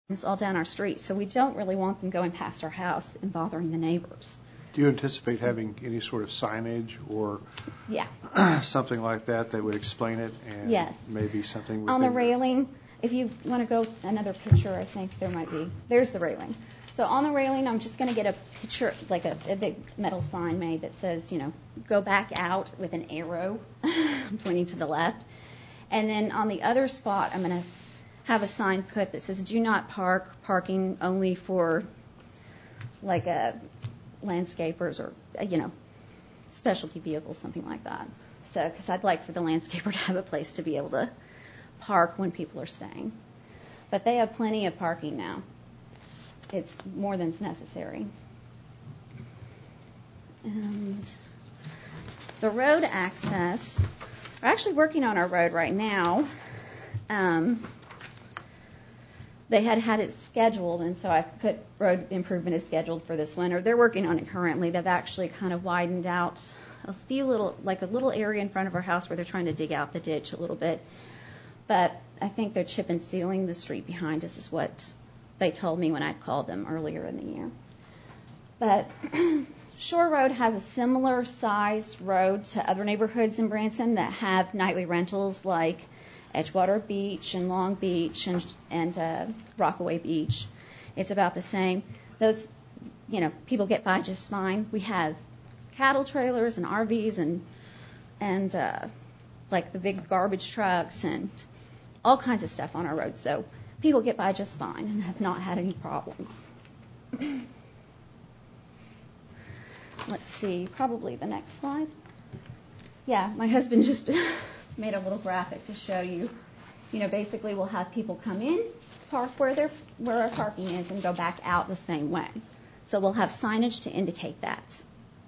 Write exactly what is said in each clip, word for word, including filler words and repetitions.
all down our street, so we don't really want them going past our house and bothering the neighbors. Do you anticipate having any sort of signage or yeah. something like that that would explain it? And yes. maybe something on the within- railing. If you want to go another picture, I think there might be. There's the railing. So on the railing, I'm just going to get a picture, like a, a big metal sign made that says, you know, go back out with an arrow pointing to the left. And then on the other spot, I'm going to have a sign put that says, do not park, parking only for like a landscapers or, you know, specialty vehicles, something like that. So, because I'd like for the landscaper to have a place to be able to park when people are staying. But they have plenty of parking now. It's more than's necessary. And the road access, we're actually working on our road right now. Um, they had had it scheduled, and so I put road improvement is scheduled for this winter. They're working on it currently. They've actually kind of widened out a few little, like a little area in front of our house where they're trying to dig out the ditch a little bit. But I think they're chip and sealing the street behind us is what they told me when I called them earlier in the year. But Shore Road has a similar sized road to other neighborhoods in Branson that have nightly rentals like Edgewater Beach and Long Beach and, and uh, Rockaway Beach. It's about the same. Those, you know, people get by just fine. We have cattle trailers and R Vs and and uh, like the big garbage trucks and all kinds of stuff on our road. So people get by just fine and have not had any problems. Let's see, probably the next slide. Yeah, my husband just made a little graphic to show you. You know, basically we'll have people come in, park where they're where our parking is, and go back out the same way. So we'll have signage to indicate that.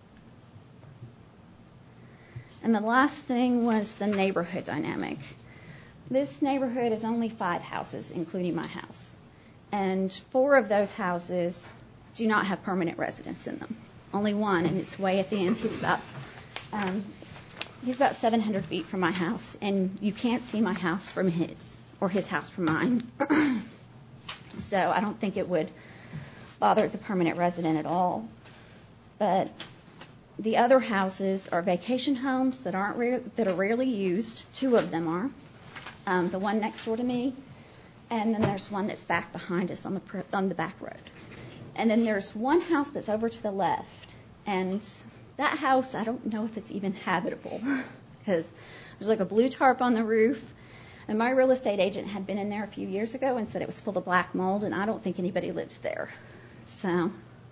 And the last thing was the neighborhood dynamic. This neighborhood is only five houses, including my house. And four of those houses do not have permanent residents in them. Only one, and it's way at the end. He's about um, he's about seven hundred feet from my house, and you can't see my house from his, or his house from mine. So I don't think it would bother the permanent resident at all. But the other houses are vacation homes that aren't rare, that are rarely used. Two of them are. Um, the one next door to me, and then there's one that's back behind us on the on the back road. And then there's one house that's over to the left, and that house, I don't know if it's even habitable, because there's like a blue tarp on the roof, and my real estate agent had been in there a few years ago and said it was full of black mold, and I don't think anybody lives there. So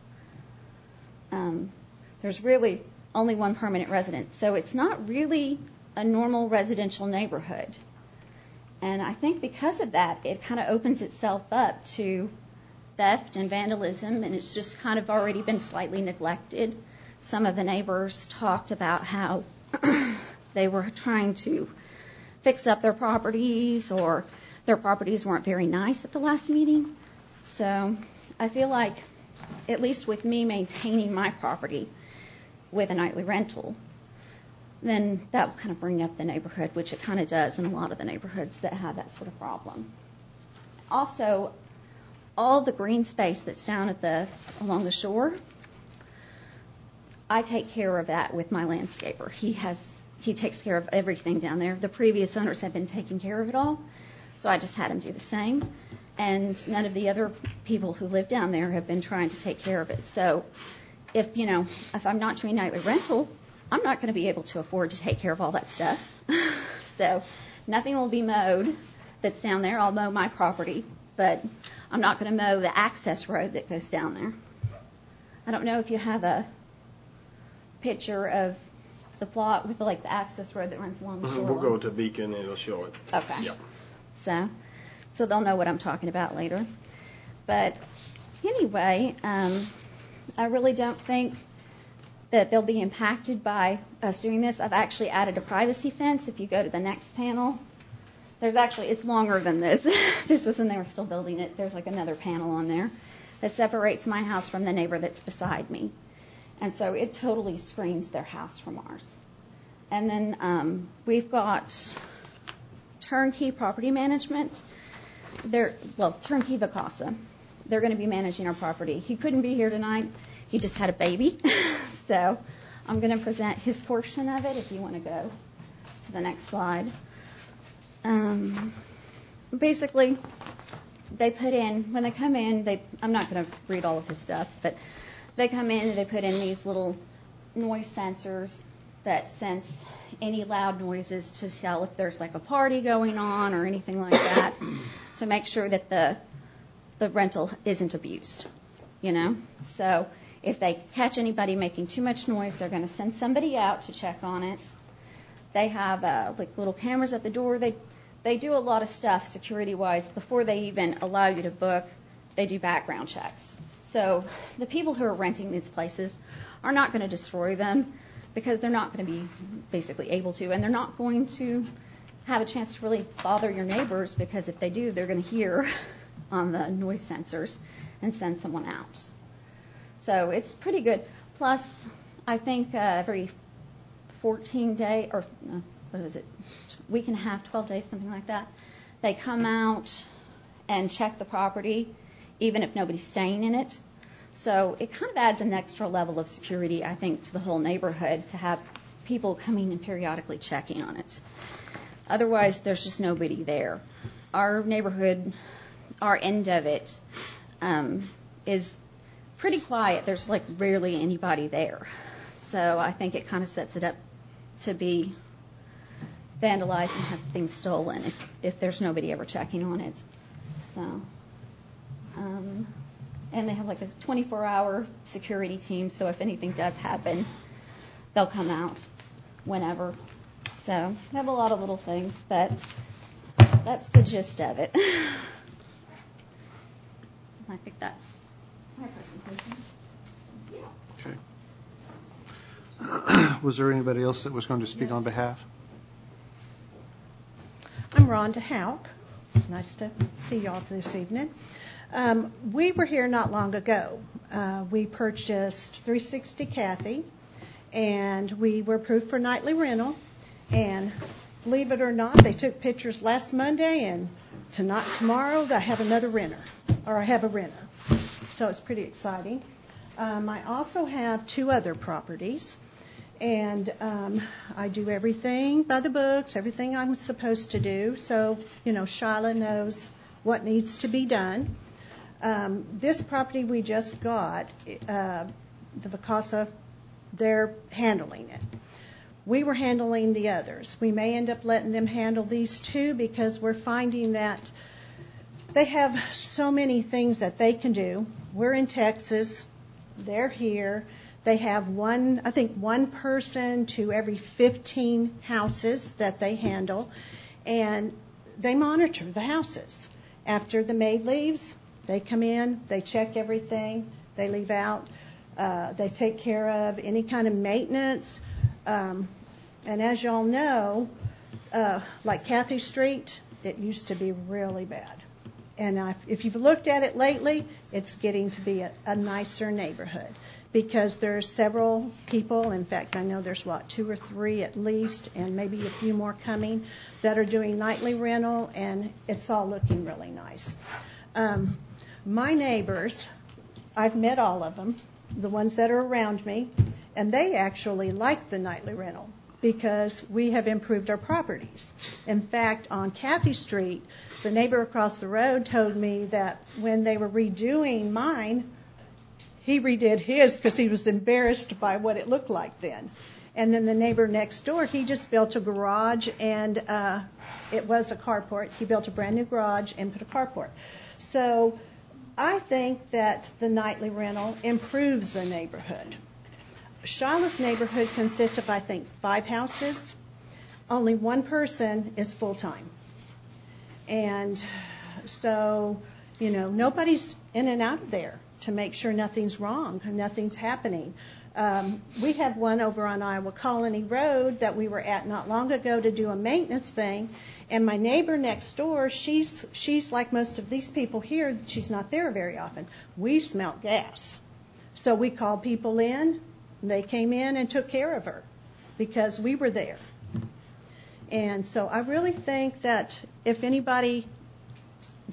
um, there's really only one permanent resident. So it's not really a normal residential neighborhood. And I think because of that, it kind of opens itself up to theft and vandalism, and it's just kind of already been slightly neglected. Some of the neighbors talked about how they were trying to fix up their properties, or their properties weren't very nice at the last meeting. So I feel like, at least with me maintaining my property with a nightly rental, then that will kind of bring up the neighborhood, which it kind of does in a lot of the neighborhoods that have that sort of problem. Also, all the green space that's down at the along the shore, I take care of that with my landscaper. He has he takes care of everything down there. The previous owners have been taking care of it all, so I just had him do the same. And none of the other people who live down there have been trying to take care of it. So if, you know, if I'm not doing nightly rental, I'm not going to be able to afford to take care of all that stuff. So nothing will be mowed that's down there. I'll mow my property, but I'm not going to mow the access road that goes down there. I don't know if you have a picture of the plot with like the access road that runs along the shore. We'll go to Beacon and it'll show it. Okay. Yep. So, so they'll know what I'm talking about later. But anyway, um, I really don't think that they'll be impacted by us doing this. I've actually added a privacy fence. If you go to the next panel, there's actually, it's longer than this. This was when they were still building it. There's like another panel on there that separates my house from the neighbor that's beside me. And so it totally screens their house from ours. And then um, we've got turnkey property management. they're, well, Turnkey Vacasa. They're going to be managing our property. He couldn't be here tonight. He just had a baby. So I'm going to present his portion of it if you want to go to the next slide. Um, basically, they put in, when they come in, they I'm not going to read all of his stuff, but they come in and they put in these little noise sensors that sense any loud noises to tell if there's like a party going on or anything like that, to make sure that the the rental isn't abused, you know. So if they catch anybody making too much noise, they're going to send somebody out to check on it. They have uh, like little cameras at the door. They they do a lot of stuff security-wise before they even allow you to book. They do background checks. So the people who are renting these places are not going to destroy them because they're not going to be basically able to, and they're not going to have a chance to really bother your neighbors, because if they do, they're going to hear on the noise sensors and send someone out. So it's pretty good. Plus, I think uh, every fourteen day, or uh, what is it, week and a half, twelve days, something like that, they come out and check the property, even if nobody's staying in it. So it kind of adds an extra level of security, I think, to the whole neighborhood, to have people coming and periodically checking on it. Otherwise, there's just nobody there. Our neighborhood, our end of it, um, is pretty quiet. There's like rarely anybody there. So I think it kind of sets it up to be vandalized and have things stolen if, if there's nobody ever checking on it. So, um, and they have like a twenty-four hour security team, so if anything does happen, they'll come out whenever. So they have a lot of little things, but that's the gist of it. I think that's my presentation. Okay. Was there anybody else that was going to speak Yes. on behalf? I'm Rhonda Hauk. It's nice to see y'all this evening. Um, we were here not long ago. Uh, we purchased three sixty Kathy, and we were approved for nightly rental. And believe it or not, they took pictures last Monday, and tonight, tomorrow, I have another renter, or I have a renter. So it's pretty exciting. Um, I also have two other properties. And um, I do everything by the books, everything I'm supposed to do. So, you know, Shyla knows what needs to be done. Um, this property we just got, uh, the Vacasa, they're handling it. We were handling the others. We may end up letting them handle these two, because we're finding that they have so many things that they can do. We're in Texas. They're here. They have one, I think, one person to every fifteen houses that they handle, and they monitor the houses. After the maid leaves, they come in, they check everything, they leave out, uh, they take care of any kind of maintenance. Um, and as y'all know, uh, like Kathy Street, it used to be really bad. And I've, if you've looked at it lately, it's getting to be a, a nicer neighborhood, because there's several people, in fact, I know there's, what, two or three at least, and maybe a few more coming, that are doing nightly rental, and it's all looking really nice. Um, my neighbors, I've met all of them, the ones that are around me, and they actually like the nightly rental, because we have improved our properties. In fact, on Kathy Street, the neighbor across the road told me that when they were redoing mine, he redid his because he was embarrassed by what it looked like then. And then the neighbor next door, he just built a garage, and uh, it was a carport. He built a brand new garage and put a carport. So I think that the nightly rental improves the neighborhood. Shyla's neighborhood consists of, I think, five houses. Only one person is full-time. And so, you know, nobody's in and out of there to make sure nothing's wrong, nothing's happening. Um, we have one over on Iowa Colony Road that we were at not long ago to do a maintenance thing, and my neighbor next door, she's she's like most of these people here, she's not there very often. We smelt gas. So we called people in, and they came in and took care of her because we were there. And so I really think that if anybody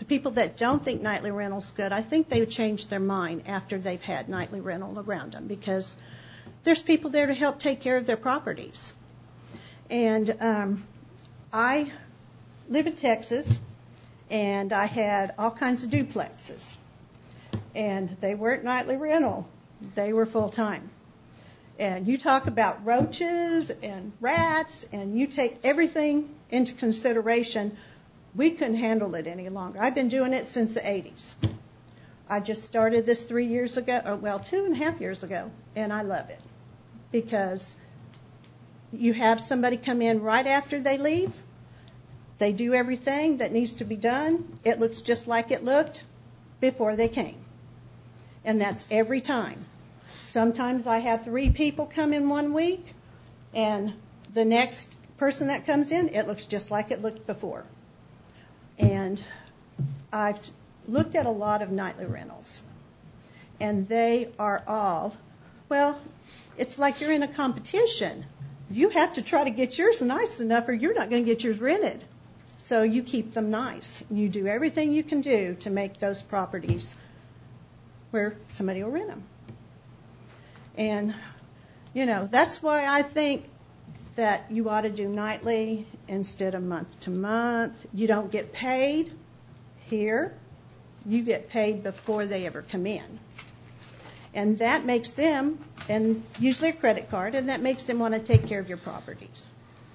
the people that don't think nightly rental's good, I think they've changed their mind after they've had nightly rental around them, because there's people there to help take care of their properties. And um, I live in Texas, and I had all kinds of duplexes. And they weren't nightly rental. They were full-time. And you talk about roaches and rats, and you take everything into consideration. We couldn't handle it any longer. I've been doing it since the eighties. I just started this three years ago, or well, two and a half years ago, and I love it. Because you have somebody come in right after they leave. They do everything that needs to be done. It looks just like it looked before they came. And that's every time. Sometimes I have three people come in one week, and the next person that comes in, it looks just like it looked before. And I've looked at a lot of nightly rentals, and they are all, well, it's like you're in a competition. You have to try to get yours nice enough, or you're not going to get yours rented. So you keep them nice. You do everything you can do to make those properties where somebody will rent them. And, you know, that's why I think that you ought to do nightly instead of month to month. You don't get paid here. You get paid before they ever come in. And that makes them, and usually a credit card, and that makes them want to take care of your properties.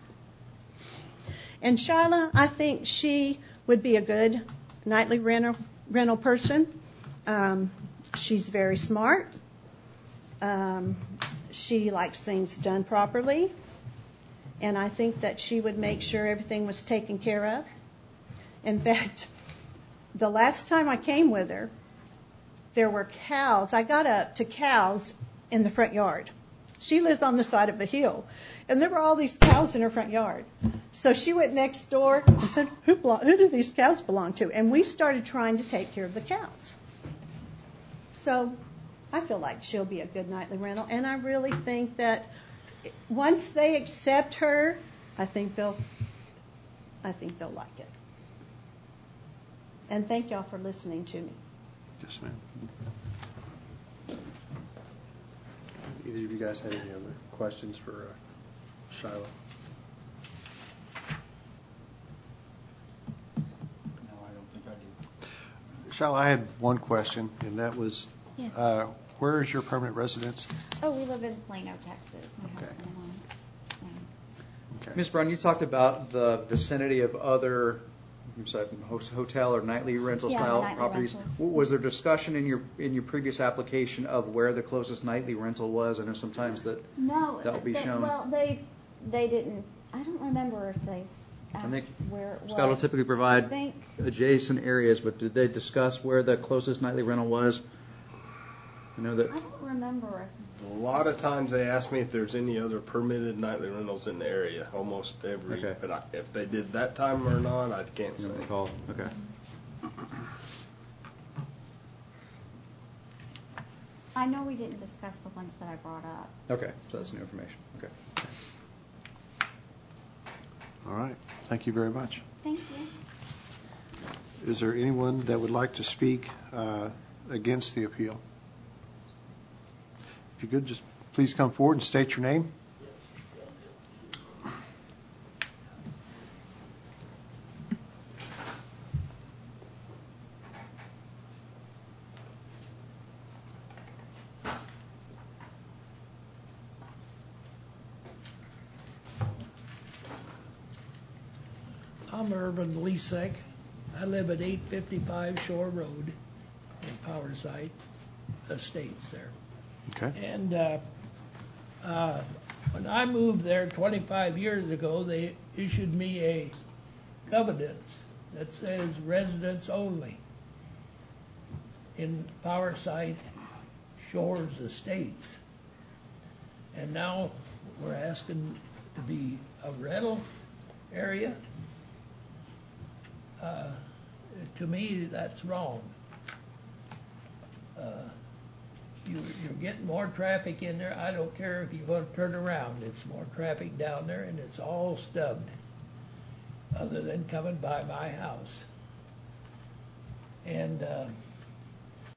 And Shyla, I think she would be a good nightly rental, rental person. Um, she's very smart. Um, she likes things done properly. And I think that she would make sure everything was taken care of. In fact, the last time I came with her, there were cows. I got up to cows in the front yard. She lives on the side of the hill. And there were all these cows in her front yard. So she went next door and said, who, belong, who do these cows belong to? And we started trying to take care of the cows. So I feel like she'll be a good nightly rental. And I really think that once they accept her, I think they'll, I think they'll like it. And thank y'all for listening to me. Yes, ma'am. Either of you guys have any other questions for uh, Shyla? No, I don't think I do. Shyla, I had one question, and that was, Yeah. uh, where is your permanent residence? Oh, we live in Plano, Texas. My Okay. husband and I. Okay. Miz Brown, you talked about the vicinity of other hotel or nightly rental Yeah, style nightly properties. rentals. Was there discussion in your in your previous application of where the closest nightly rental was? I know sometimes that No, that will be they, shown. well, they they didn't. I don't remember if they asked I think where it was. Scott will typically provide I think, adjacent areas, but did they discuss where the closest nightly rental was? I know that. I don't remember us. A lot of times they ask me if there's any other permitted nightly rentals in the area. Almost every, Okay. but I, if they did that time or not, I can't You say. don't recall. Okay. I know we didn't discuss the ones that I brought up. Okay. So that's new information. Okay. All right. Thank you very much. Thank you. Is there anyone that would like to speak uh, against the appeal? If you could, just please come forward and state your name. I'm Irvin Lisek. I live at eight fifty-five Shore Road in Powerside Estates there. Okay. And uh, uh, when I moved there twenty-five years ago, they issued me a covenant that says residents only in Powerside Shores Estates. And now we're asking to be a rental area. Uh, to me, that's wrong. Uh, you, you're getting more traffic in there. I don't care if you want to turn around. It's more traffic down there, and it's all stubbed, other than coming by my house. And uh,